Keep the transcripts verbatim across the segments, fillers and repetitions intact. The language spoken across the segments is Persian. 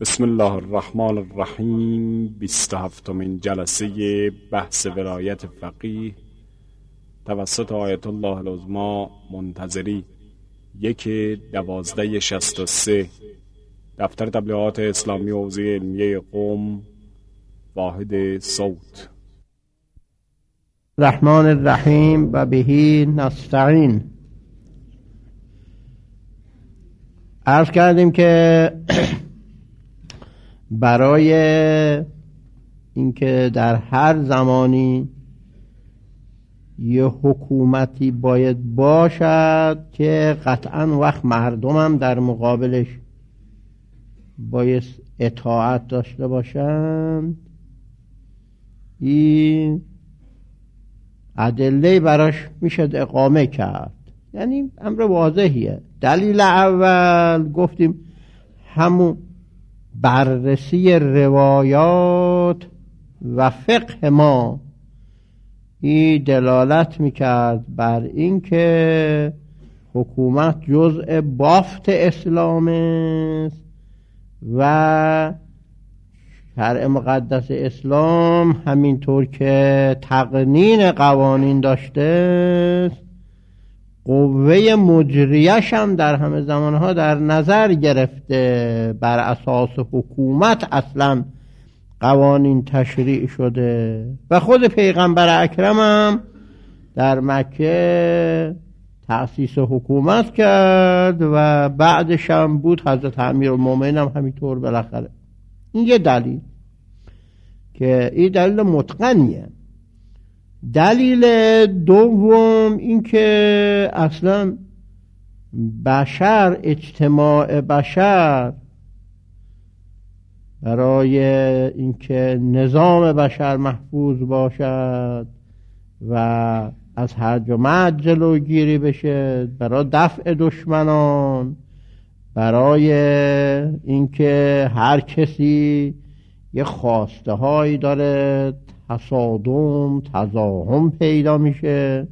بسم الله الرحمن الرحیم. بیست و هفتمین جلسه بحث ولایت فقیه توسط آیت الله العظمی منتظری، یک دوازده شصت و سه، دفتر تبلیغات اسلامی و حوزه علمیه قم، واحد صوت. الرحمن الرحیم و بهی نستعین. عرض کردیم که برای اینکه در هر زمانی یه حکومتی باید باشد که قطعا وقت مردم هم در مقابلش باید اطاعت داشته باشند، این ادله براش میشه اقامه کرد. یعنی امر واضحیه. دلیل اول گفتیم همون بررسی روایات و فقه ما این دلالت میکرد بر این که حکومت جزء بافت اسلام است و شرع مقدس اسلام همینطور که تقنین قوانین داشته است، قوه مجریش هم در همه زمانها در نظر گرفته. بر اساس حکومت اصلا قوانین تشریع شده و خود پیغمبر اکرم هم در مکه تأسیس حکومت کرد و بعدش هم بود حضرت امیرالمومنین هم همینطور بالاخره. این یه دلیل که این دلیل متقنیه. دلیل دوم این که اصلا بشر، اجتماع بشر، برای اینکه نظام بشر محفوظ باشد و از هرج و مرج جلوگیری بشه، برای دفع دشمنان، برای اینکه هر کسی یه خواسته هایی داره، تصادم، تزاحم پیدا میشه،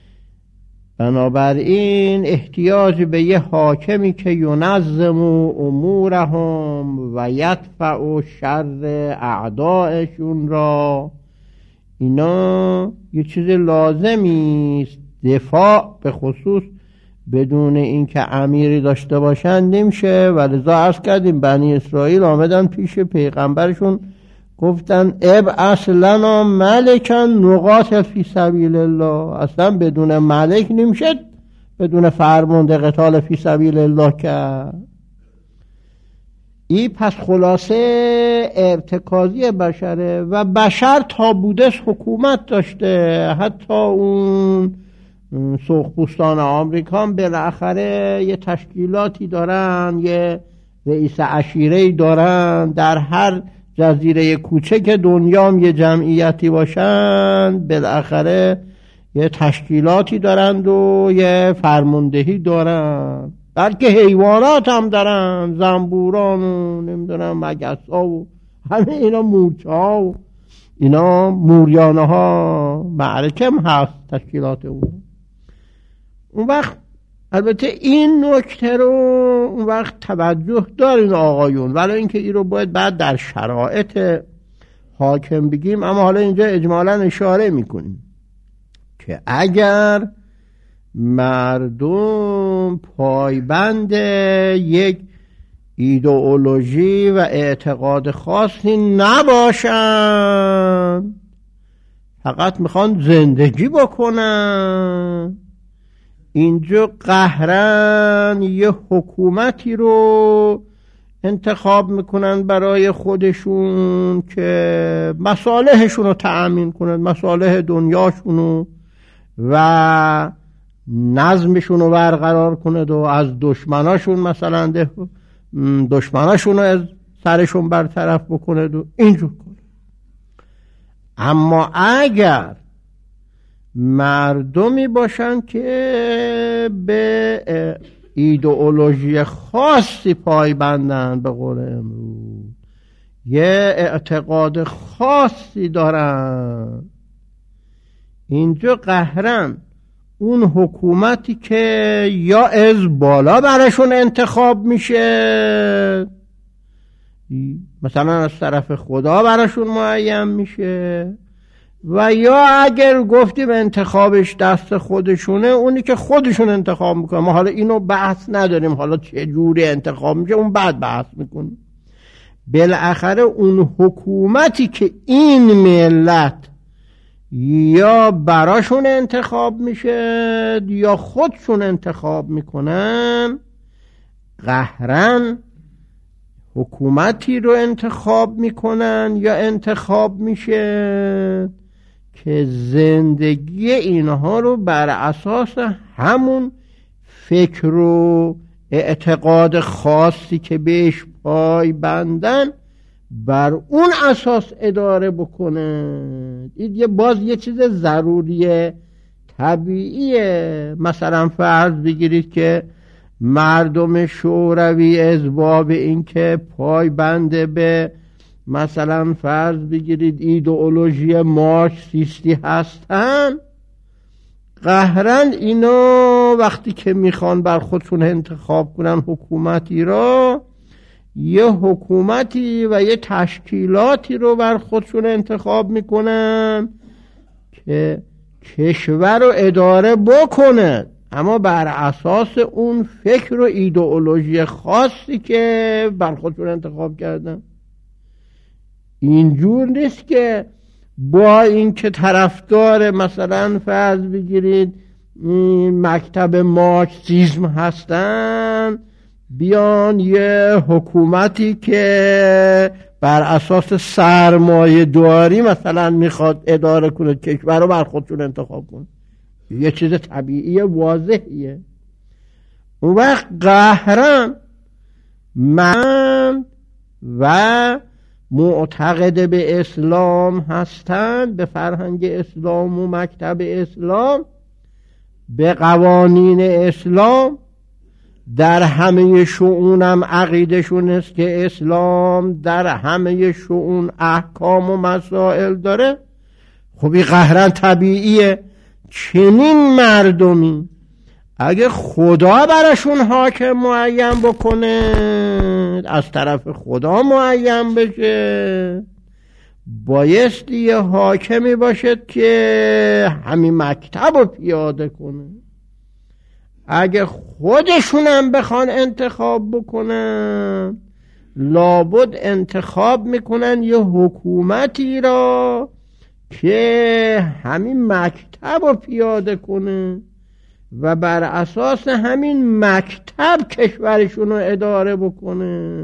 بنابراین احتیاج به یه حاکمی که ینظم امورهم و یدفع شر اعدائشون را، اینا یه چیز لازمی است. دفاع به خصوص بدون اینکه امیری داشته باشن نمیشه. و لذا عرض کردیم بنی اسرائیل آمدن پیش پیغمبرشون گفتن ابعث لنا ملکا نقاتل فی سبیل الله. اصلا بدون ملک نمیشه بدون فرمانده قتال فی سبیل الله کرد. این پس خلاصه ارتکازی بشره و بشر تا بودش حکومت داشته. حتی اون سرخپوستان آمریکا هم بالاخره یه تشکیلاتی دارن، یه رئیس عشیره‌ای دارن. در هر جزیره کوچک دنیا هم یه جمعیتی باشن، بالاخره یه تشکیلاتی دارند و یه فرماندهی دارن. بلکه حیوانات هم دارن، زنبوران و نمیدونم مگس ها و همه اینا، مورچه ها و اینا، موریانه ها، معرکه هم هست تشکیلات اون. اون وقت البته این نکته رو اون وقت توجه دارین آقایون، ولی اینکه این رو باید بعد در شرایط حاکم بگیم. اما حالا اینجا اجمالا اشاره میکنیم که اگر مردم پایبند یک ایدئولوژی و اعتقاد خاصی نباشن، فقط میخوان زندگی بکنن، اینجا قهرن یه حکومتی رو انتخاب میکنن برای خودشون که مصالحشون رو تأمین کنن، مصالح دنیاشون رو و نظمشون رو برقرار کنه و از دشمناشون مثلا دشمناشون رو از سرشون برطرف بکنه و اینجور کنه. اما اگر مردمی باشن که به ایدئولوژی خاصی پایبندن، به قول امروز یه اعتقاد خاصی دارن، اینجا قهرن اون حکومتی که یا از بالا برشون انتخاب میشه مثلا از طرف خدا براشون معین میشه، و یا اگر گفتیم انتخابش دست خودشونه، اونی که خودشون انتخاب میکنه. ما حالا اینو بحث نداریم حالا چه جوری انتخاب میشه، اون بعد بحث میکنیم. بالاخره اون حکومتی که این ملت یا براشون انتخاب میشه یا خودشون انتخاب میکنن، قهرن حکومتی رو انتخاب میکنن یا انتخاب میشه که زندگی اینها رو بر اساس همون فکر و اعتقاد خاصی که بهش پای بندن بر اون اساس اداره بکنه. این یه باز یه چیز ضروریه، طبیعیه. مثلا فرض بگیرید که مردم شوروی از باب این که پای بنده به مثلا فرض بگیرید ایدئولوژی مارکسیستی هستن، قهرن اینو وقتی که میخوان بر خودشون انتخاب کنن حکومتی را، یه حکومتی و یه تشکیلاتی رو بر خودشون انتخاب میکنن که کشور رو اداره بکنه، اما بر اساس اون فکر و ایدئولوژی خاصی که بر خودشون انتخاب کردن. اینجور نیست که با این که طرفدار مثلا فرض بگیرید مکتب مارکسیسم هستن، بیان یه حکومتی که بر اساس سرمایه داری مثلا میخواد اداره کنه کشور رو بر خودشون انتخاب کنه. یه چیز طبیعی واضحیه. اون وقت قهرن من و معتقد به اسلام هستند، به فرهنگ اسلام و مکتب اسلام، به قوانین اسلام، در همه شؤونم عقیدشون است که اسلام در همه شؤون احکام و مسائل داره. خب این قهرن طبیعیه. چنین مردمی اگه خدا براشون حاکم معین بکنه، از طرف خدا معین بشه، بایستی یه حاکمی باشد که همین مکتب رو پیاده کنه. اگه خودشونم بخوان انتخاب بکنن، لابد انتخاب میکنن یه حکومتی را که همین مکتب رو پیاده کنه و بر اساس همین مکتب کشورشون رو اداره بکنه.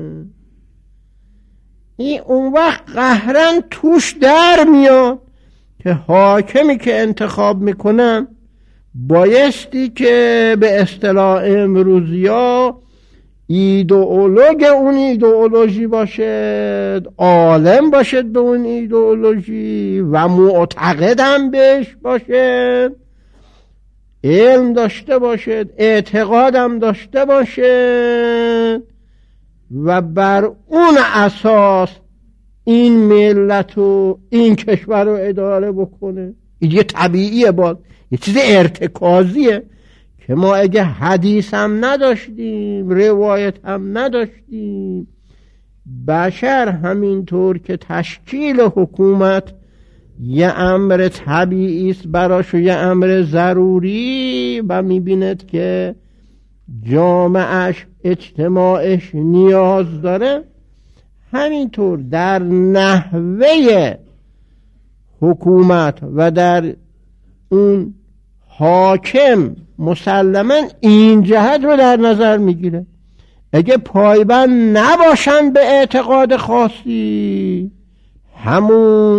این اون وقت قهرن توش در میاد که حاکمی که انتخاب میکنن بایستی که به اصطلاح امروزیا ایدئولوژ اون ایدئولوژی باشد، عالم باشد به اون ایدئولوژی و معتقدم بهش باشد، علم داشته باشد، اعتقادم داشته باشد و بر اون اساس این ملت و این کشور رو اداره بکنه. این یه طبیعیه، باز یه چیز ارتکازیه که ما اگه حدیث هم نداشتیم، روایت هم نداشتیم، بشر همینطور که تشکیل حکومت یه امر طبیعی است براش و یه امر ضروری و میبیند که جامعهش اجتماعش نیاز داره، همینطور در نحوه حکومت و در اون حاکم مسلما این جهت رو در نظر میگیره. اگه پایبند نباشن به اعتقاد خاصی، همون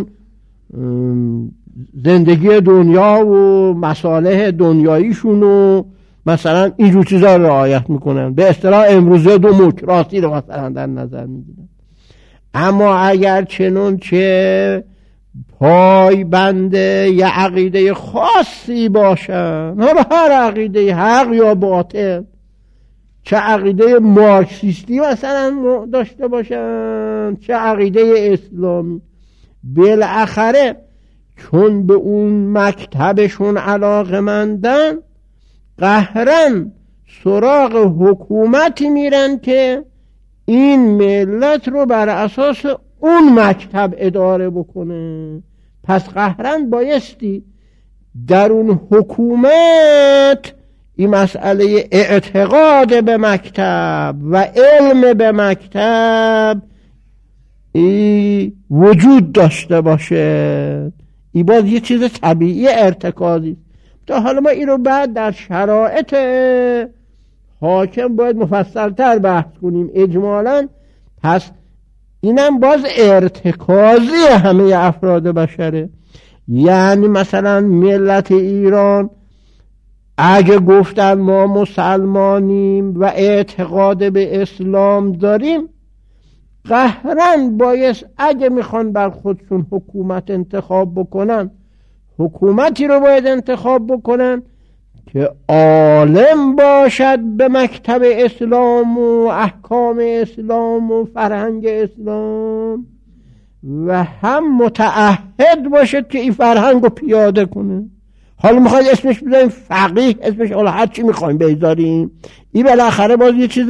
زندگی دنیا و مصالح دنیاییشون و مثلا اینجور چیزا رو رعایت میکنن، به اصطلاح امروزه دموکراسی رو مثلا در نظر میگیرن. اما اگر چنون چه پای بنده یه عقیده خاصی باشن، حالا هر عقیده حق یا باطل، چه عقیده مارکسیستی مثلا داشته باشن چه عقیده اسلامی، بالاخره چون به اون مکتبشون علاقمندن، قهرن سراغ حکومتی میرن که این ملت رو بر اساس اون مکتب اداره بکنه. پس قهرن بایستی در اون حکومت این مسئله اعتقاد به مکتب و علم به مکتب ای وجود داشته باشه. این باز یه چیز طبیعی ارتکازی. تا حالا ما این رو بعد در شرایط حاکم باید مفصلتر بحث کنیم اجمالاً. پس اینم باز ارتکازی همه افراد بشره. یعنی مثلا ملت ایران اگه گفتن ما مسلمانیم و اعتقاد به اسلام داریم، قهرن باید اگه میخوان بر خودشون حکومت انتخاب بکنن، حکومتی رو باید انتخاب بکنن که عالم باشد به مکتب اسلام و احکام اسلام و فرهنگ اسلام و هم متعهد باشد که این فرهنگ رو پیاده کنه. حالا میخواید اسمش بذاریم فقیه، اسمش حالا هر چی میخوایم بذاریم، این بالاخره باز یه چیز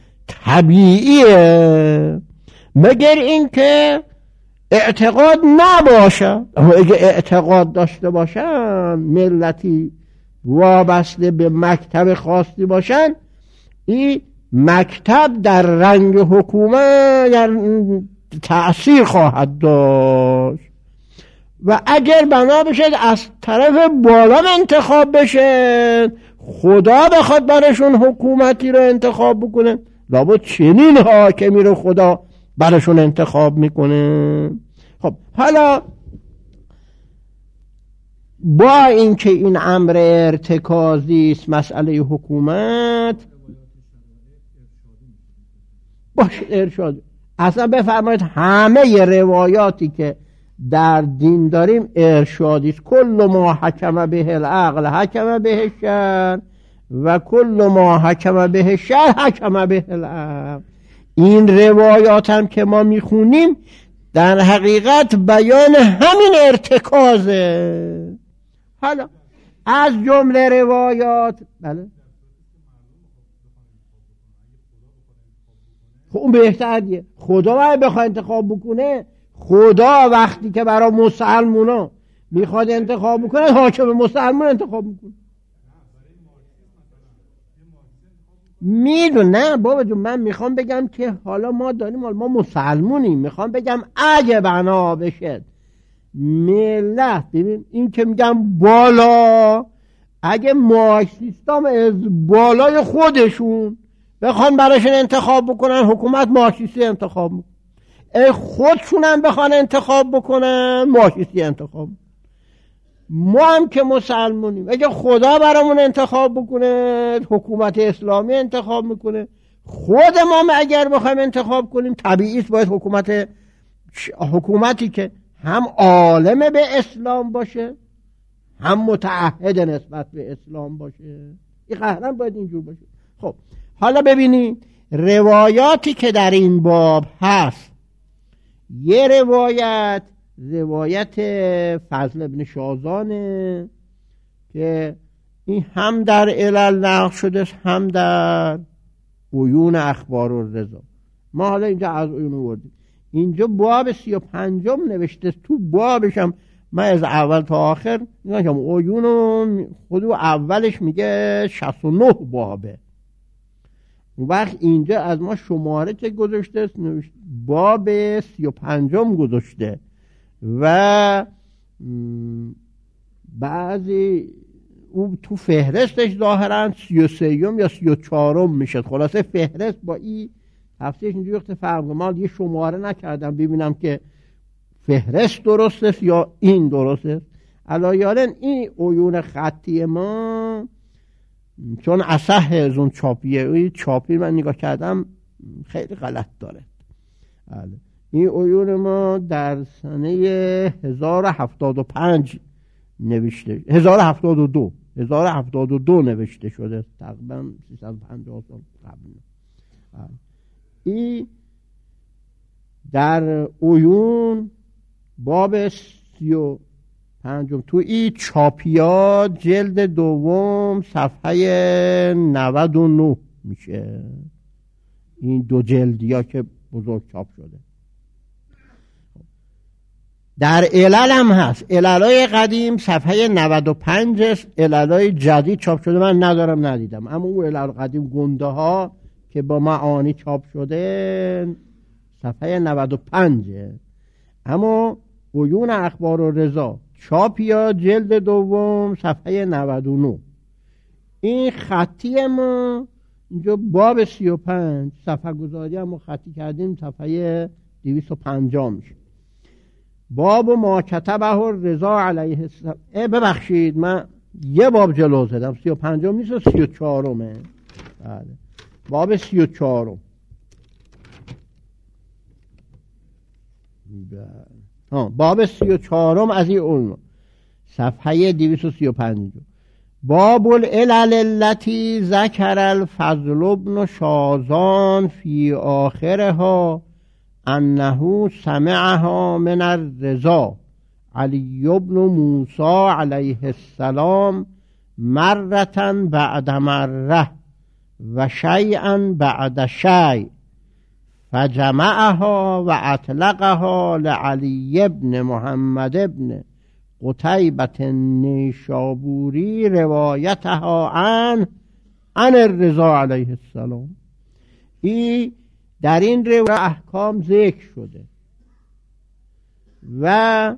طبیعیه، مگر این که اعتقاد نباشه. اما اگه اعتقاد داشته باشن، ملتی وابسته به مکتب خاصی باشن، این مکتب در رنگ حکومت یعنی تأثیر خواهد داشت. و اگر بنا بشه از طرف بالا انتخاب بشه، خدا بخواد برشون حکومتی رو انتخاب بکنه، لابد چنین حاکمی رو خدا برشون انتخاب میکنه. خب حالا با اینکه این امر ارتکازی است، مسئله حکومت باشه ارشاد. اصلا بفرمایید همه روایاتی که در دین داریم ارشادی است. کل ما حکم به العقل حکم به الشرع و کل ما حکم به الشرع حکم به العقل. این روایات هم که ما میخونیم در حقیقت بیان همین ارتکازه. حالا از جمله روایات بله خب اون بهتریه. خدا باید بخواد انتخاب بکنه. خدا وقتی که برای مسلمونا میخواد انتخاب بکنه، حاکم مسلمان انتخاب میکنه. میدون نه بابا جون، من میخوام بگم که حالا ما داریم، ما مسلمونیم، میخوام بگم اگه بنا بشه ملت، ببین این که میگم بالا، اگه مارکسیستام از بالای خودشون بخوان براشون انتخاب بکنن، حکومت مارکسیستی انتخاب میکنن. ای خودشون هم بخوان انتخاب بکنن، مارکسیستی انتخاب. ما هم که مسلمونیم، اگه خدا برامون انتخاب بکنه، حکومت اسلامی انتخاب میکنه. خود ما اگر بخوایم انتخاب کنیم، طبیعی است باید حکومت حکومتی که هم عالم به اسلام باشه، هم متعهد نسبت به اسلام باشه. این قهرن باید اینجور باشه. خب حالا ببینید روایاتی که در این باب هست. یه روایت روایت فضل ابن شازانه که این هم در علل نقل شده، هم در عیون اخبار الرضا. ما حالا اینجا از عیون آوردیم. اینجا باب سی و پنجم نوشته، تو بابش هم من از اول تا آخر نگم، عیون خودو اولش میگه شصت و نه بابه. اون وقت اینجا از ما شماره که گذاشته باب سی و پنجم گذاشته و بعضی او تو فهرستش ظاهرا سی و سیوم یا سی و چهارم میشه. خلاصه فهرست با این تفسیرش اینجوری وقت فرق. ما یه شماره نکردم ببینم که فهرست درست است یا این درست است. علایالن این عیون خطی ما چون اصح از اون چاپیه، چاپی من نگاه کردم خیلی غلط داره. این عیون ما در سنه هزار و هفتاد و پنج نوشته، هزار و هفتاد و دو هزار و هفتاد و دو نوشته شده، تقریبا سیصد و پنجاه سال قبل. این در عیون باب سی و پنجم تو این چاپیات جلد دوم صفحه نود و نه میشه. این دو جلدی ها که بزرگ چاپ شده. در علل هم هست، عللای قدیم صفحه نود و پنج است، عللای جدید چاپ شده من ندارم ندیدم، اما اون علل قدیم گنده ها که با معانی چاپ شده صفحه نود و پنج. اما عیون اخبار و رضا چاپیا جلد دوم صفحه نود و نه. این خطی ما اینجا باب سی و پنج، صفحه گذاری هم خطی کردیم صفحه دویست و پنجاه میشه. باب ما کتبه رضا علیه السلام. ببخشید من یه باب جلو زدم، سی و پنجم نیست و سی و چهارمه. بله باب سی و چهارم. ها باب سی و چهارم از این علم صفحه دویست و سی و پنج. باب العلل التي ذکر الفضل ابن شازان فی آخرها انه سمعها من الرضا علی ابن موسی علیه السلام مرة بعد مره و شیئا بعد شیء فجمعها و اطلقها لعلی ابن محمد ابن قتیبة نیشابوری روایتها عن عن الرضا علیه السلام. این در این روایت احکام ذکر شده و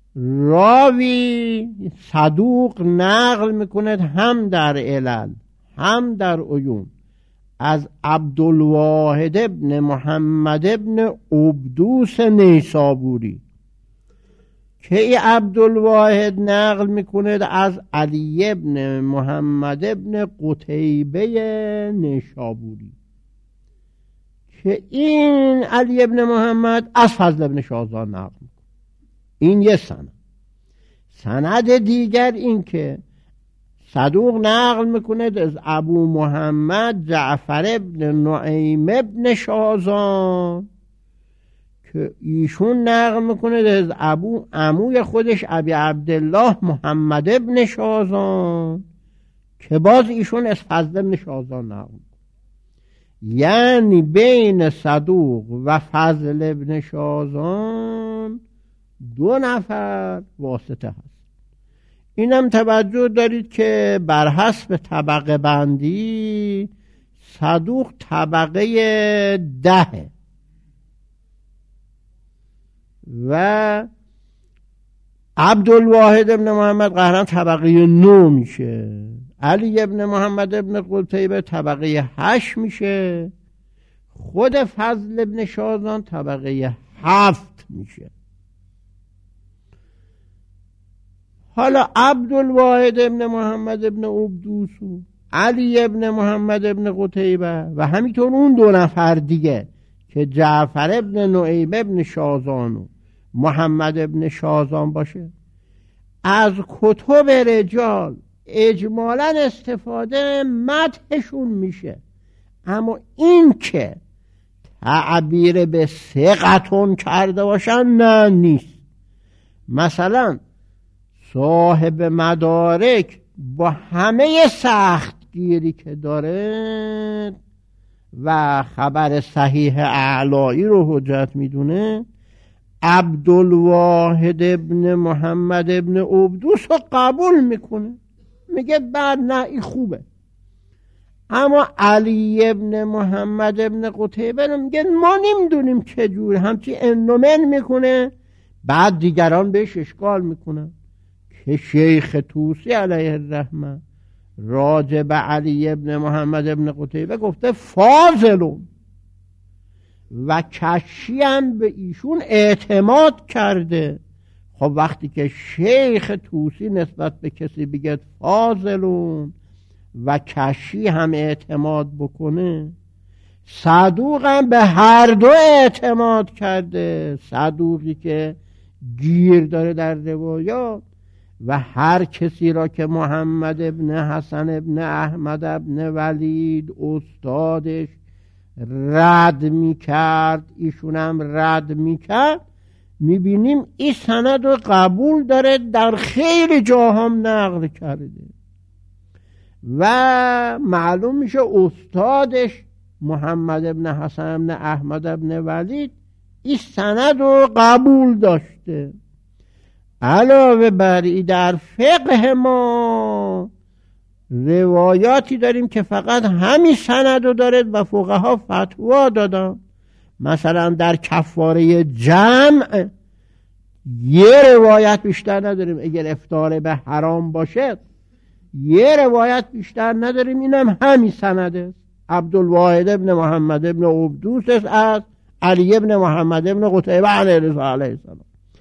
راوی صدوق نقل میکند هم در علل هم در عیون از عبدالواحد ابن محمد ابن عبدوس نیسابوری که ای عبدالواحد نقل میکند از علی ابن محمد ابن قتیبه نیسابوری که این علی ابن محمد از فضل ابن شازان نقل میکند. این یه سند. سند دیگر این که صدوق نقل میکند از ابو محمد جعفر ابن نعیم ابن شازان که ایشون نقل میکنه از ابو عموی خودش ابی عبدالله محمد ابن شازان که باز ایشون از فضل ابن شازان نقل میکنه. یعنی بین صدوق و فضل ابن شازان دو نفر واسطه هست. اینم توجه دارید که بر حسب طبقه بندی صدوق طبقه دهه و عبدالواحد ابن محمد قهرم طبقه نو میشه، علی ابن محمد ابن قتیبه طبقه هشت میشه، خود فضل ابن شازان طبقه هفت میشه. حالا عبدالواحد ابن محمد ابن عبدوس علی ابن محمد ابن قتیبه و همینطور اون دو نفر دیگه که جعفر ابن نعیم ابن شازان و محمد ابن شازان باشه، از کتب رجال اجمالا استفاده مدحشون میشه، اما این که تعبیر به ثقتون کرده باشن نه نیست. مثلا صاحب مدارک با همه سخت گیری که داره و خبر صحیح اعلایی رو حجت میدونه، عبدالواحد ابن محمد ابن عبدوس رو قبول میکنه، میگه بعد نه این خوبه. اما علی ابن محمد ابن قتیبه رو میگه ما نمیدونیم چجور، همچی انومن میکنه، بعد دیگران بهش اشکال میکنن که شیخ طوسی علیه الرحمه راجع به علی ابن محمد ابن قتیبه گفته فاضلون و کشی هم به ایشون اعتماد کرده. خب وقتی که شیخ طوسی نسبت به کسی بگه فاضلون و کشی هم اعتماد بکنه، صدوق هم به هر دو اعتماد کرده. صدوقی که گیر داره در روایات و هر کسی را که محمد ابن حسن ابن احمد ابن ولید استادش رد می کرد ایشون هم رد می کرد، می بینیم این سند رو قبول داره، در خیلی جاهم نقل کرده و معلوم میشه استادش محمد ابن حسن ابن احمد ابن ولید این سند رو قبول داشته. علاوه بر این در فقه ما روایاتی داریم که فقط همین سند رو داره و فقها فتوا دادن. مثلا در کفاره جمع یه روایت بیشتر نداریم، اگر افطار به حرام باشه یه روایت بیشتر نداریم، اینم همین سنده. عبدالواحد ابن محمد ابن عبدوس از علی ابن محمد ابن قتیبه علیه السلام.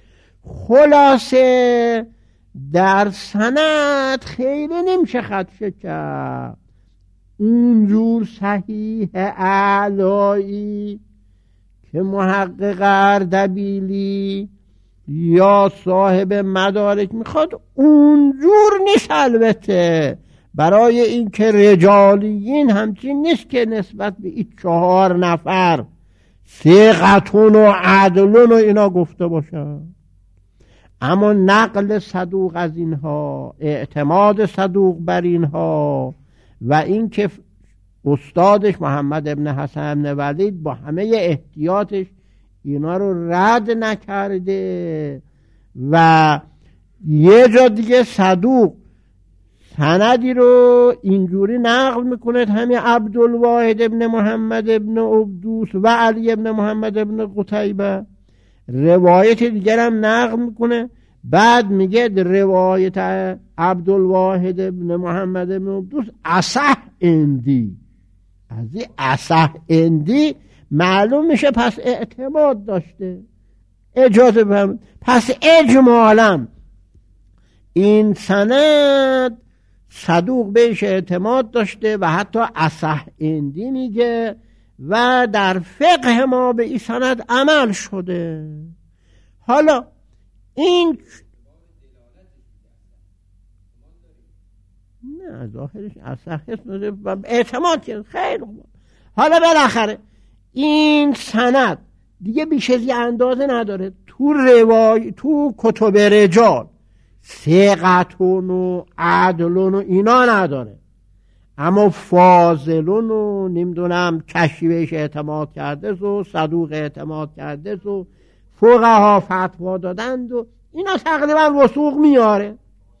خلاصه در سند خیلی نمیشه خدشه کرد. اونجور صحیح اعلایی که محقق اردبیلی یا صاحب مدارک میخواد اونجور نیست. البته برای این که رجالیین همچین نیست که نسبت به این چهار نفر ثقتون و عدلون و اینا گفته باشن، اما نقل صدوق از اینها، اعتماد صدوق بر اینها و این که استادش محمد ابن حسن ابن ولید با همه احتیاطش اینا رو رد نکرده. و یه جا دیگه صدوق سندی رو اینجوری نقل میکنه، همین عبدالواحد ابن محمد ابن عبدوس و علی ابن محمد ابن قتیبه روایت دیگر هم نقل میکنه، بعد میگه روایت عبدالواحد ابن محمد ابن عبدوس اصح اندی. از این اصح اندی معلوم میشه پس اعتماد داشته. اجازه بهم پس اجمالا این سند صدوق بهش اعتماد داشته و حتی اصح اندی میگه و در فقه ما به این سند عمل شده. حالا این نه ظاهرش اصح و اعتماد کرد خیلی خوب. حالا بالاخره این سند دیگه بیش از یه اندازه نداره. تو روای تو کتب رجال ثقتون و عدلون و اینا نداره، اما فاضلون و نمیدونم کشی بهش اعتماد کرده و صدوق اعتماد کرده و فقها فتوا دادند و اینا تقریبا وثوق میاره.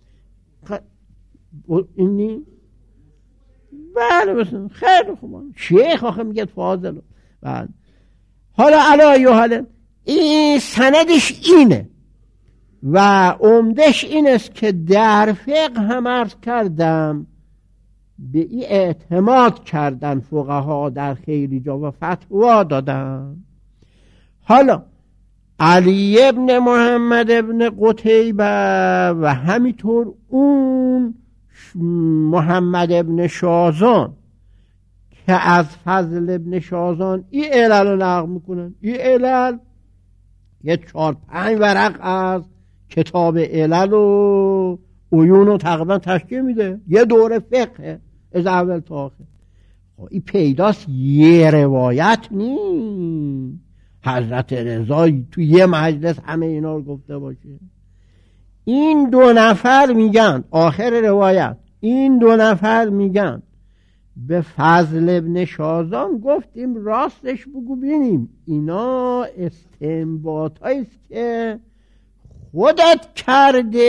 اینی بله مثلا خیلی خوبه شیخ آخه میگه فاضل. بله حالا علی حالا این سندش اینه و عمدش این است که در فقه هم عرض کردم به این اعتماد کردن فقها در خیلی جا و فتوا دادن. حالا علی ابن محمد ابن قتیبه و همینطور اون محمد ابن شازان که از فضل ابن شازان این علل رو نقل میکنن. این علل یه چهار پنج ورق از کتاب علل و عیون رو تقریبا تشکیل میده، یه دوره فقه از اول تا آخر. این پیداست یه روایت نی حضرت رضا تو یه مجلس همه اینا رو گفته باشه. این دو نفر میگن آخر روایت، این دو نفر میگن به فضل ابن شازان گفتیم راستش بگو بینیم اینا استنباط هاییست که خودت کرده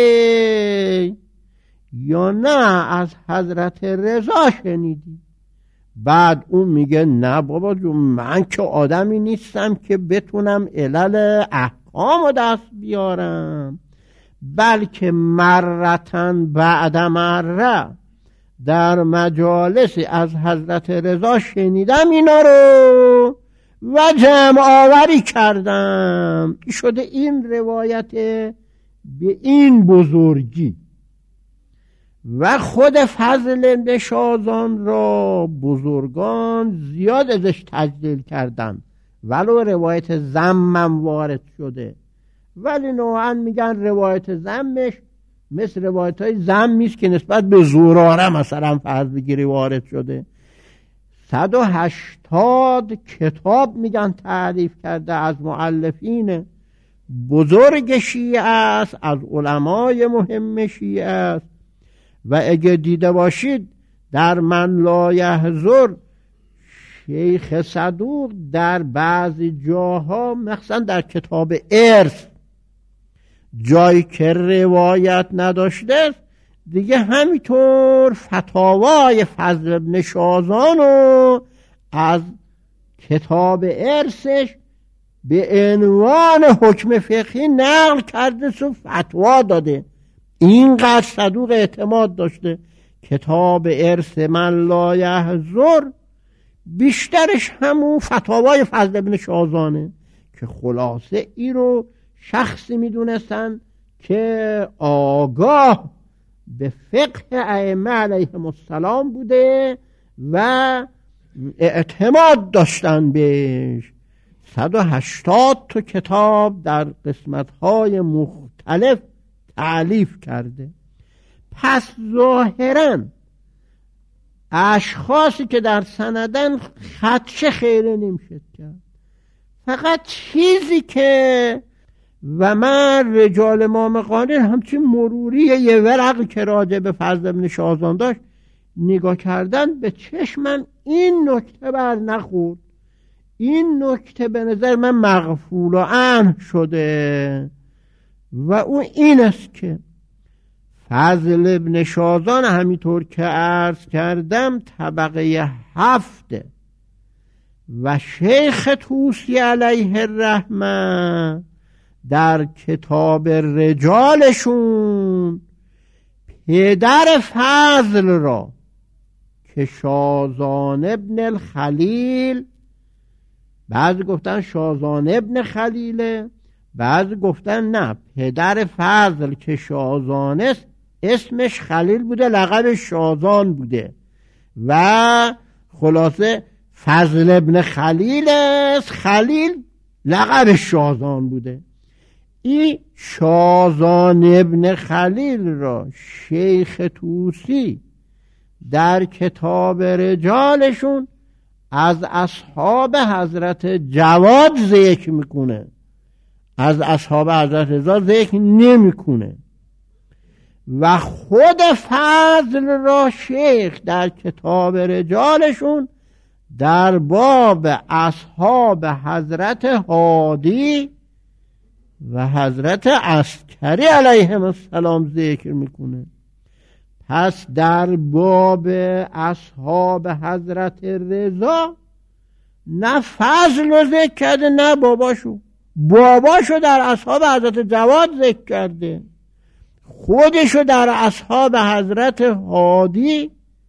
یا نه از حضرت رضا شنیدی؟ بعد اون میگه نه بابا جون من که آدمی نیستم که بتونم علل احکام دست بیارم، بلکه مرتن بعد مره در مجالسی از حضرت رضا شنیدم اینا رو و جمع آوری کردم. شده این روایت به این بزرگی و خود فضل ابن شازان را بزرگان زیاد ازش تجلیل کردن، ولو روایت ضمم وارد شده، ولی نوعا میگن روایت ضمش مثل روایت های ضمیست که نسبت به زراره مثلا فرض بگیری وارد شده. صد و هشتاد کتاب میگن تعریف کرده از مؤلفین بزرگ شیعه است، از علمای مهم شیعه است. و اگه دیده باشید در من لا یحضر شیخ صدوق در بعضی جاها، مثلا در کتاب ارث، جایی که روایت نداشته دیگه همینطور فتاوای فضل بن شازان رو از کتاب ارثش به عنوان حکم فقهی نقل کرده و فتوا داده. اینقدر صدوق اعتماد داشته. کتاب ارث من لا یحضر بیشترش همون فتاوای فضل بن شازانه که خلاصه ای رو شخصی میدونستن که آگاه به فقه ائمه علیهم السلام بوده و اعتماد داشتن بهش. صد و هشتاد تا کتاب در قسمت‌های مختلف تألیف کرده. پس ظاهراً اشخاصی که در سندن خدشه خیره نمیشه کرد. فقط چیزی که و من رجال امام قانع همچین مروری یه ورق که راجع به فضل بن شازان داشت نگاه کردن، به چشمم این نکته بر نخورد. این نکته به نظر من مغفول و عنه شده و اون این است که فضل بن شازان همینطور که عرض کردم طبقه هفته و شیخ طوسی علیه الرحمه در کتاب رجالشون پدر فضل را که شازان ابن الخلیل، بعضی گفتن شازان ابن خلیله، بعضی گفتن نه پدر فضل که شازان است اسمش خلیل بوده لقبش شازان بوده و خلاصه فضل ابن خلیل است، خلیل لقبش شازان بوده. این شازان ابن خلیل را شیخ طوسی در کتاب رجالشون از اصحاب حضرت جواد ذکر میکنه، از اصحاب حضرت رضا ذکر نمیکنه و خود فضل را شیخ در کتاب رجالشون در باب اصحاب حضرت هادی و حضرت عسکری علیهم السلام ذکر میکنه. پس در باب اصحاب حضرت رضا نه فضل رو ذکر کرده نه باباشو. باباشو در اصحاب حضرت جواد ذکر کرده، خودشو در اصحاب حضرت هادی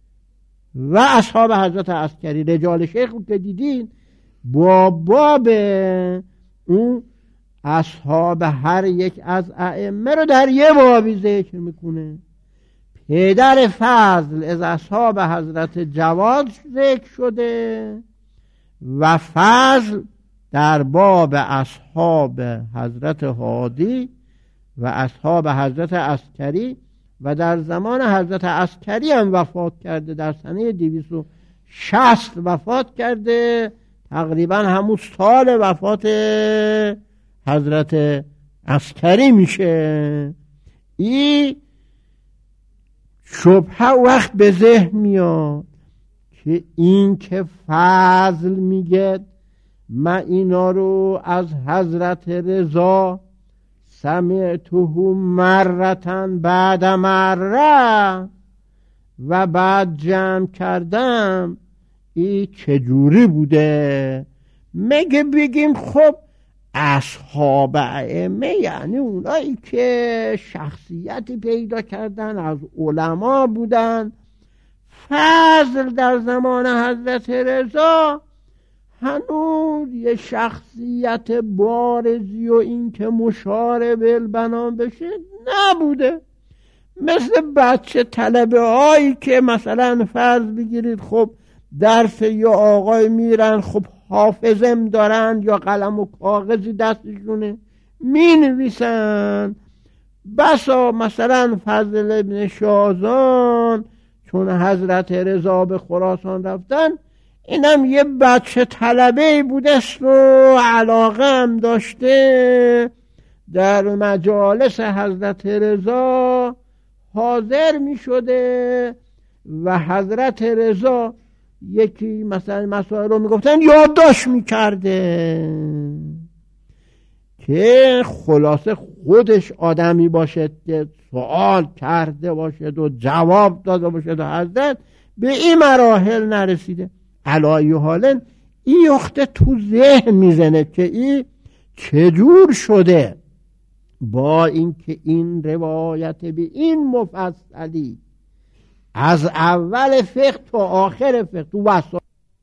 و اصحاب حضرت عسکری. رجال شیخ که دیدین با باب اون اصحاب هر یک از ائمه رو در یه بابی ذکر میکنه. پدر فضل از اصحاب حضرت جواد ذکر شده و فضل در باب اصحاب حضرت هادی و اصحاب حضرت عسکری و در زمان حضرت عسکری هم وفات کرده، در سنه دویست و شصت وفات کرده، تقریبا همون سال وفات حضرت عسکری میشه. این شبهه وقت به ذهن میاد که این که فضل میگه من اینا رو از حضرت رضا سمعته مرتن بعد مره و بعد جمع کردم، این چجوری بوده؟ مگه بگیم خب اصحاب ائمه یعنی اونایی که شخصیتی پیدا کردن از علما بودن. فضل در زمان حضرت رضا هنوز یه شخصیت بارزی و این که مشار بالبنان بشه نبوده. مثل بچه طلبه هایی که مثلا فرض بگیرید خب درس یا آقای میرن خب حافظم دارن یا قلم و کاغذی دستشونه می نویسن. بسا مثلا فضل بن شازان چون حضرت رضا به خراسان رفتن اینم یه بچه طلبه بودست و علاقه هم داشته در مجالس حضرت رضا حاضر می شده و حضرت رضا یکی مثلا مسائل رو میگفتن یادداشت میکرده که خلاصه خودش آدمی باشد که سوال کرده باشد و جواب داده باشد و حضرت به این مراحل نرسیده. علایه حالا این اخته تو ذهن میزنه که این چجور شده با اینکه این روایت به این مفصلی از اول فقه تا آخر فقه تو وسط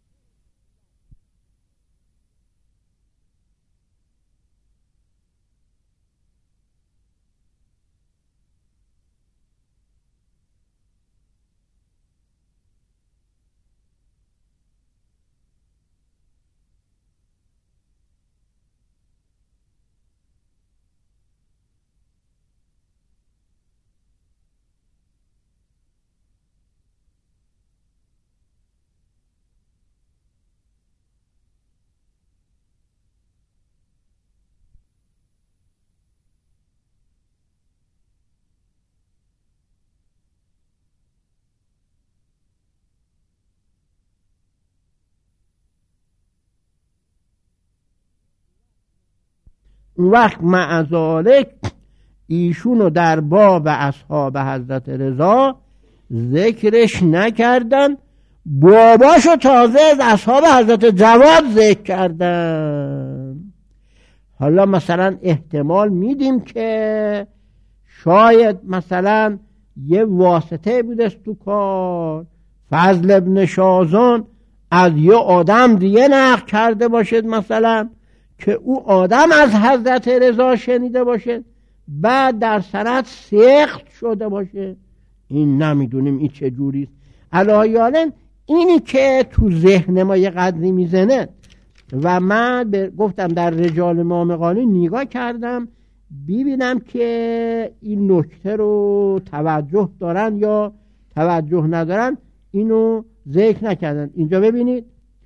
اون وقت معذالک ایشونو در باب اصحاب حضرت رضا ذکرش نکردن، باباشو تازه از اصحاب حضرت جواد ذکر کردن. حالا مثلا احتمال میدیم که شاید مثلا یه واسطه بوده تو کار، فضل ابن شازان از یه آدم دیگه نقل کرده باشد مثلا که او آدم از حضرت رضا شنیده باشه، بعد در سند سخت شده باشه. این نمیدونیم این چه جوریست. علایالن اینی که تو ذهن ما یه قدری میزنه و من گفتم در رجال مامقانی نگاه کردم ببینم که این نکته رو توجه دارن یا توجه ندارن، اینو ذکر نکردن. اینجا ببینید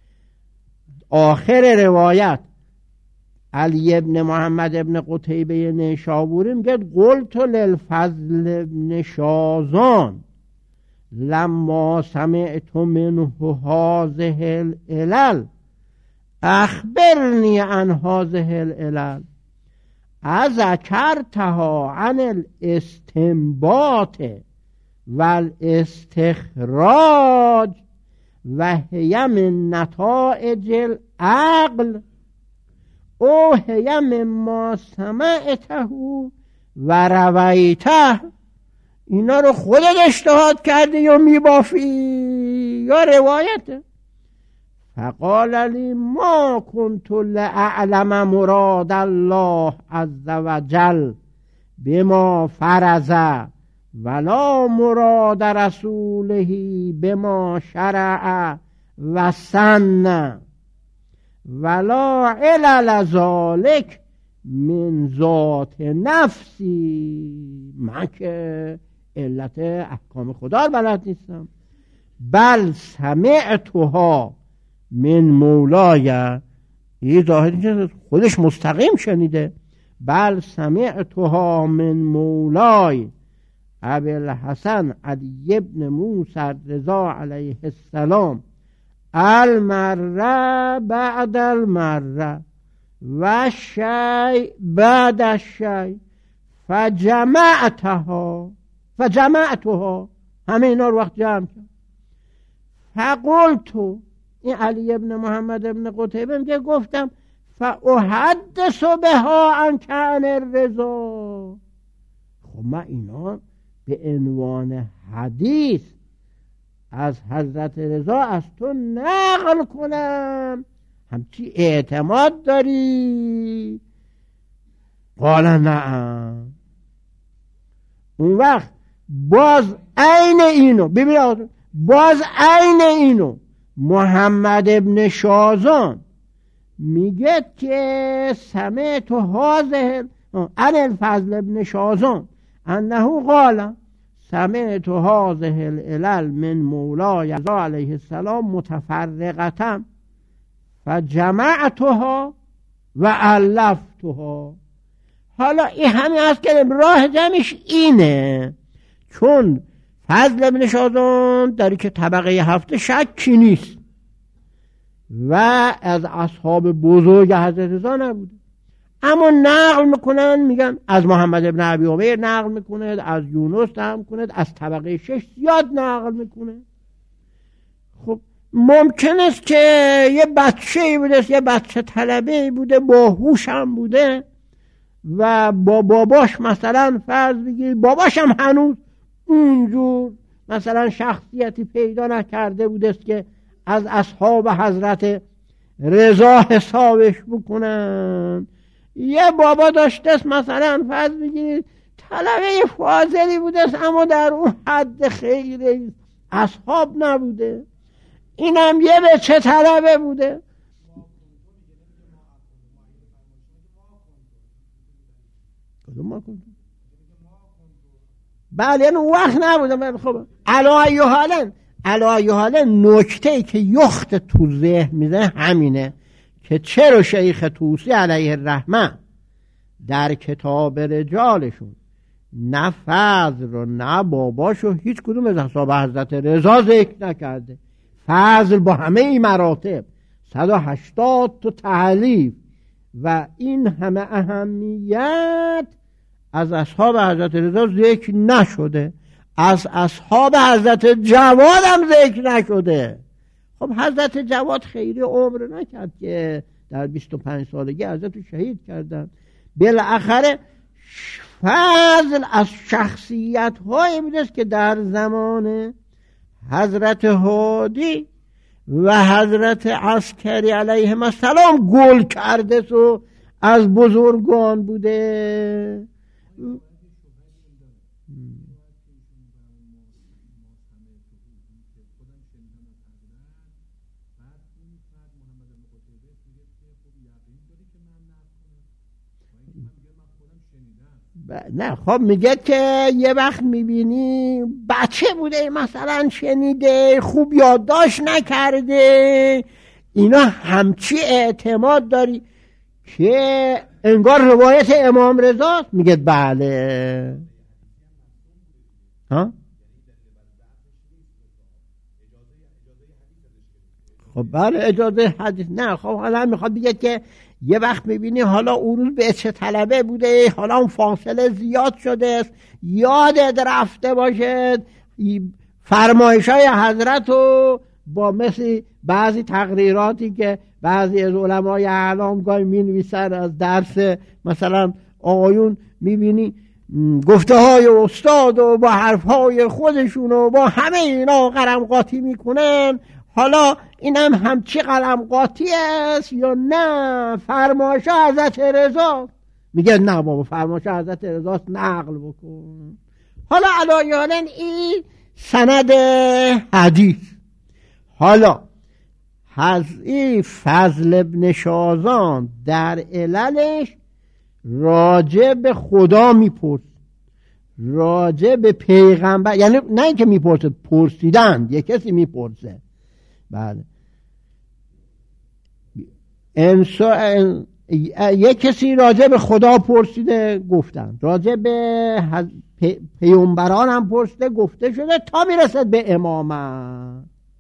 آخر روایت علی ابن محمد ابن قتیبه نیشابوری میگه قلت للفضل ابن شازان لما سمعت منه هذه العلل اخبرنی عن هذه العلل اذکرتها عن الاستنباط والاستخراج و هی من نتائج العقل او هی مما سمعته و رویته. اینا رو خودت اجتهاد کردی یا میبافی یا روایته؟ فقال لی ما کنت لأعلم مراد الله عز وجل بما فرض ولا مراد رسوله بما شرع و سن ولا علل ذالک من ذات نفسی. من که علت احکام خدا رو بلد نیستم. بل سمعتها من مولای، یه ظاهری که خودش مستقیم شنیده. بل سمعتها من مولای ابی الحسن علی ابن موسی رضا علیه السلام المره بعد المره و شی بعد الشی فجمعتها فجمعتها همه اینا رو وقت جمع کرد. فقلت، این علی ابن محمد ابن قتیبه میگه گفتم فاحدث بها عن کان الرضا. خب من اینا به عنوان حدیث از حضرت رضا از تو نقل کنم، همچی اعتماد داری؟ قال نعم. اون وقت باز عین اینو ببین، باز عین اینو محمد ابن شازان میگه که سمعت هذه عن الفضل ابن شازان انه قال سمعت هذه العلل من مولای علیه السلام متفرقه فجمعتها و الفتها. حالا این همین هست که راه جمعش اینه، چون فضل ابن شازان در که طبقه هفته شکی نیست، و از اصحاب بزرگ حضرت رضا نبوده. اما نقل میکنن، میگن از محمد ابن ابی عمیر نقل میکنه، از یونس نقل میکنه، از طبقه شش زیاد نقل میکنه. خب ممکن است که یه بچه‌ای بوده، یه بچه طلبه‌ای بوده، باهوش هم بوده و با باباش مثلا فرض بگیرید باباش هم هنوز اونجور مثلا شخصیتی پیدا نکرده بوده است که از اصحاب حضرت رضا حسابش بکنن. یه بابا داشته است مثلا فرض بگیرید طلبه فاضلی بوده است اما در اون حد خیلی اصحاب نبوده، اینم یه بچه طلبه بوده. کدوم ما کنیم؟ بله یعنی اون وقت نبوده. خب علی حالن علی حالن نکته ای که یخت تو ذهن میزنه همینه که چرا شیخ طوسی علیه الرحمه در کتاب رجالشون نه فضل رو نه باباشو هیچ کدوم از اصحاب حضرت رضا ذکر نکرده. فضل با همه این مراتب صد و هشتاد تا تحلیف و این همه اهمیت از اصحاب حضرت رضا ذکر نشده، از اصحاب حضرت جواد هم ذکر نشده. خب حضرت جواد خیلی عمر نکرد که در بیست و پنج سالگی حضرت شهید کردن. بالاخره فضل از شخصیت های بوده که در زمان حضرت هادی و حضرت عسکری علیهم السلام گل کرده و از بزرگان بوده. نه خب میگه که یه وقت میبینی بچه بوده مثلا شنیده خوب یادداشت نکرده، اینا همچی اعتماد داری که انگار روایت امام رضا. میگه بله. ها خب بله اجازه حدیث. نه خب حالا میخواد بگه که یه وقت میبینی حالا اون روز به چه طلبه بوده، حالا اون فاصله زیاد شده است، یادت رفته باشد فرمایش های حضرت رو با مثل بعضی تقریراتی که بعضی از علمای اعلام گاهی می نویسن از درس مثلا آقایون، میبینی گفته های استاد و با حرف های خودشون و با همه اینا قلم قاطی میکنن. حالا اینم هم همچی قلم قاطی است یا نه فرمایش حضرت رضا؟ میگه نه بابا فرمایش حضرت رضا نقل بکن. حالا علایاً این سند حدیث. حالا حضرت فضل ابن شازان در عللش راجع به خدا میپرس، راجع به پیغمبر، یعنی نه اینکه میپرسه، پرسیدن یه کسی میپرسه. بله انسان یک کسی راجع به خدا پرسیده گفتن، راجع به پی... پیامبران هم پرسیده گفته شده تا میرسد به امامت.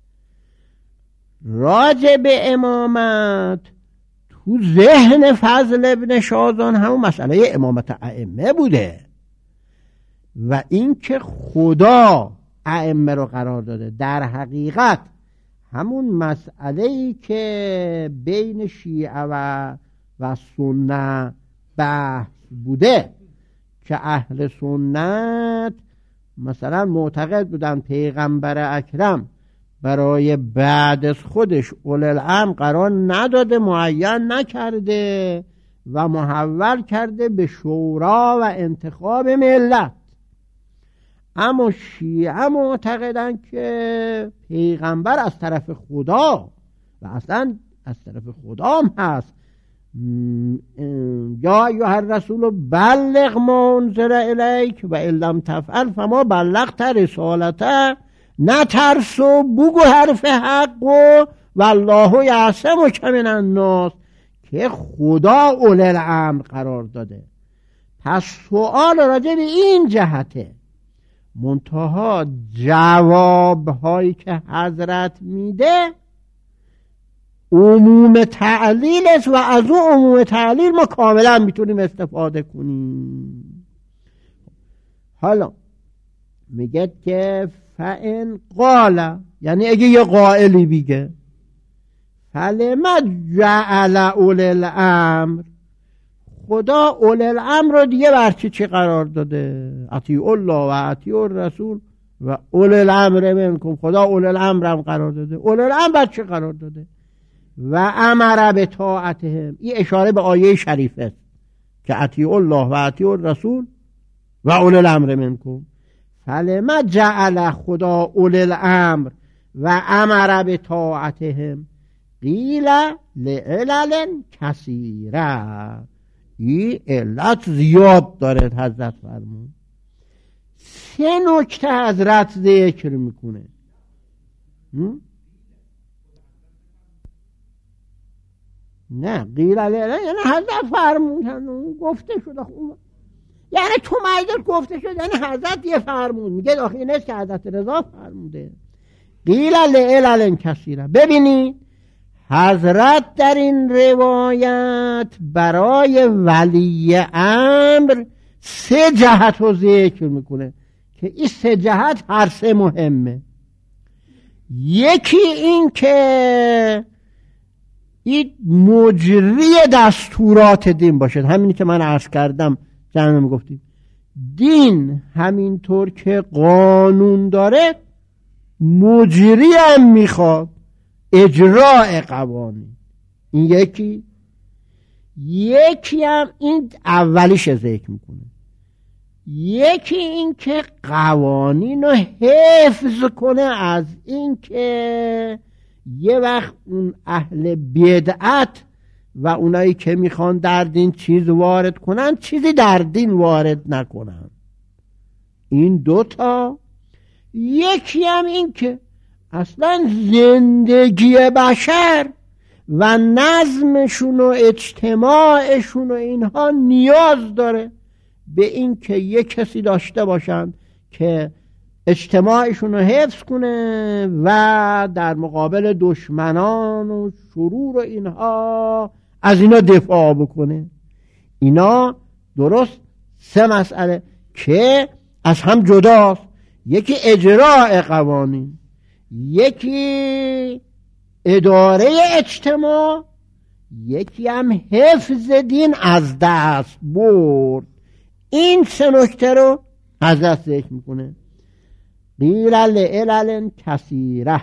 راجع به امامت تو ذهن فضل ابن شازان همون مسئله امامت ائمه بوده و این که خدا ائمه رو قرار داده. در حقیقت همون مسئله‌ای که بین شیعه و و سنت بحث بوده که اهل سنت مثلا معتقد بودن پیغمبر اکرم برای بعد از خودش اولو الامر قرار نداده، معین نکرده و محول کرده به شورا و انتخاب ملت. اما شیعه معتقدن که پیغمبر از طرف خدا و اصلا از طرف خدا هم هست. یا ایها الرسول بلغ ما انزل الیک و ان لم تفعل فما بلغت رسالته، نترس و بگو حرف حق و والله یعصمک من الناس، که خدا اولو الامر قرار داده. پس سوال راجع به این جهته. منتها جواب هایی که حضرت میده عموم تعلیل است و از اون عموم تعلیل ما کاملا میتونیم استفاده کنیم. حالا میگه که فَإِنْ قَالَ، یعنی اگه یه قائلی بگه فَلِمَ جَعَلَ أُولِي الْأَمْرِ، خدا اولی الامر رو دیگه بر چی چی قرار داده؟ اطیعوا الله و اطیعوا الرسول و اولی الامر منکم، خدا اولی الامر هم قرار داده. اولی الامر بر چی قرار داده؟ و امر به طاعتهم، این اشاره به آیه شریفه است که اطیعوا الله و اطیعوا الرسول و اولی الامر منکم. فلما جعل خدا اولی الامر و امر به طاعتهم قیل لعلل کثیره، این علت زیاد داره. حضرت فرمود سه نکته حضرت ذکر میکنه. نه قیل علیه، یعنی حضرت فرمود گفته شده خوب، یعنی تو مجلس گفته شده، یعنی حضرت یه فرمود میگه داخل این است که حضرت رضا فرموده. قیل لعلل کثیره. ببینید حضرت در این روایت برای ولی امر سه جهت رو ذکر میکنه که این سه جهت هر سه مهمه. یکی این که این مجری دستورات دین باشد، همینی که من عرض کردم جمعه میگفتیم دین همینطور که قانون داره مجری هم میخواد، اجراء قوانین. این یکی یکی هم این اولیش ذکر میکنه. یکی این که قوانین رو حفظ کنه از این که یه وقت اون اهل بدعت و اونایی که میخوان در دین چیز وارد کنن چیزی در دین وارد نکنن. این دوتا. یکی هم این که اصلا زندگی بشر و نظمشون و اجتماعشون و اینها نیاز داره به این که یک کسی داشته باشن که اجتماعشون رو حفظ کنه و در مقابل دشمنان و شرور و اینها از اینا دفاع بکنه. اینا درست سه مسئله که از هم جداست. یکی اجراء قوانین، یکی اداره اجتماع، یکی هم حفظ دین از دست برد. این سه نکته رو حضرت ذکر میکنه. قیل لعلل کثیره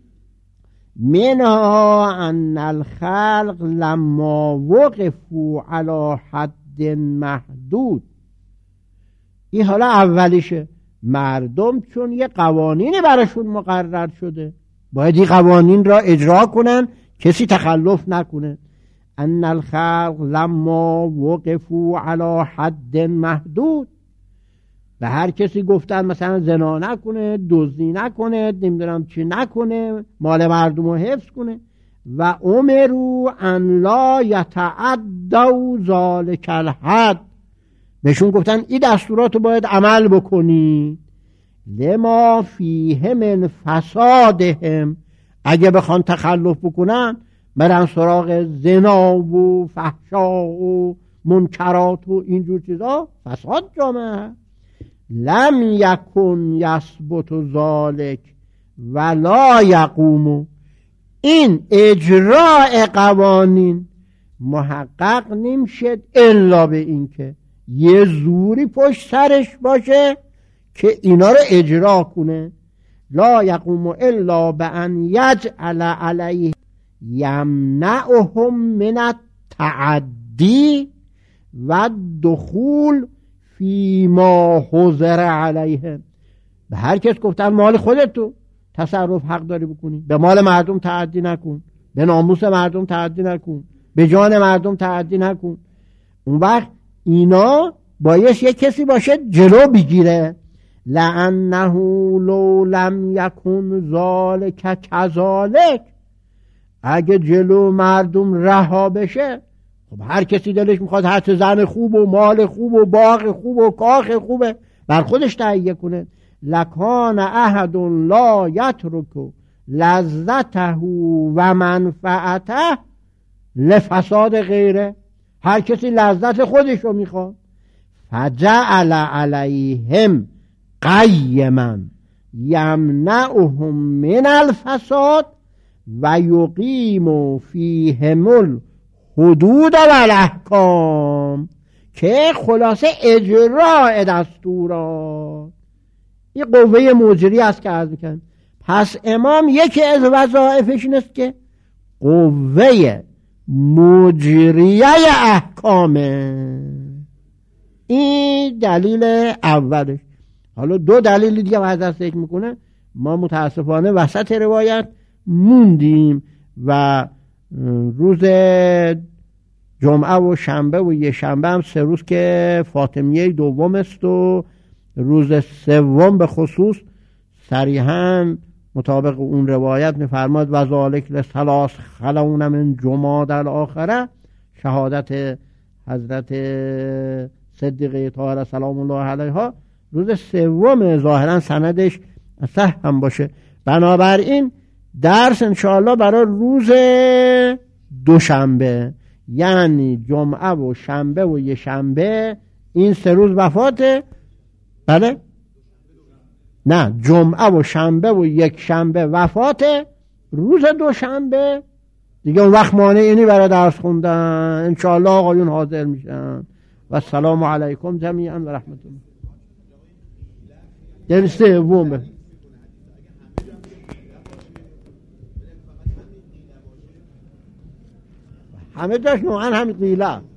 منها ان الخلق لما وقفوا على حد محدود. این حالا اولیشه، مردم چون یه قوانینی براشون مقرر شده باید این قوانین را اجرا کنن، کسی تخلف نکنه. ان الخلق لما وقفوا على حد محدود، به هر کسی گفتن مثلا زنا نکنه، دزدی نکنه، نمیدونم چی نکنه، مال مردم رو حفظ کنه. و امروا ان لا یتعدوا ذلک الحد، بهشون گفتن این دستورات رو باید عمل بکنی. لما فیه من فسادهم، اگه بخوان تخلف بکنن برن سراغ زنا و فحشا و منکرات و اینجور چیزا، فساد جامعه. لم یکن یثبت ذالک ولا یقوم، این اجراء قوانین محقق نمیشد الا به این که یه زوری پشت سرش باشه که اینا رو اجرا کنه. لا یقوم الا بان یجعل علیه یمنعهم من التعدی و دخول فی ما حضر علیهم. به هر کس گفتن مال خودتو تصرف حق داری بکنی، به مال مردم تعدی نکن، به ناموس مردم تعدی نکن، به جان مردم تعدی نکن. اون وقت اینا بایش یک کسی باشه جلو بگیره. لعنه لو لم یکن ذالک کذالک، اگه جلو مردم رها بشه، خب هر کسی دلش میخواد هر چه زن خوب و مال خوب و باغ خوب و کاخ خوبه بر خودش تهیه کنه. لکان احد لا یترک لذته و منفعته لفساد غیره. هر کسی لذت خودش رو میخواد. فجعل علیهم قیما یمنعهم من الفساد و یقیم فیهم الحدود و الاحکام، که خلاصه اجراء دستورات. این قوه مجری است که عرض میکنم. پس امام یکی از وظایفش این است که قوه مجریه احکامه. این دلیل اولش. حالا دو دلیل دیگه حضرت ذکر میکنه، ما متاسفانه وسط روایت موندیم و روز جمعه و شنبه و یه شنبه هم سه روز که فاطمیه دوم است و روز سوم به خصوص صریحاً مطابق اون روایت میفرماد و ذالک لثلاث خلون من جماد الاخره، شهادت حضرت صدیقه طاهره سلام الله علیها روز سوم، ظاهرا سندش صح هم باشه. بنابراین درس انشاءالله برای روز دوشنبه، یعنی جمعه و شنبه و یه شنبه، این سه روز وفاته. بله نه، جمعه و شنبه و یک شنبه وفاته. روز دوشنبه دیگه اون وقت مانعی نی برای درس خوندن. انشاءالله آقایون حاضر میشن. و السلام علیکم جمیعا و رحمت الله. یعنی سوم همه جاش نوعا همین قیله.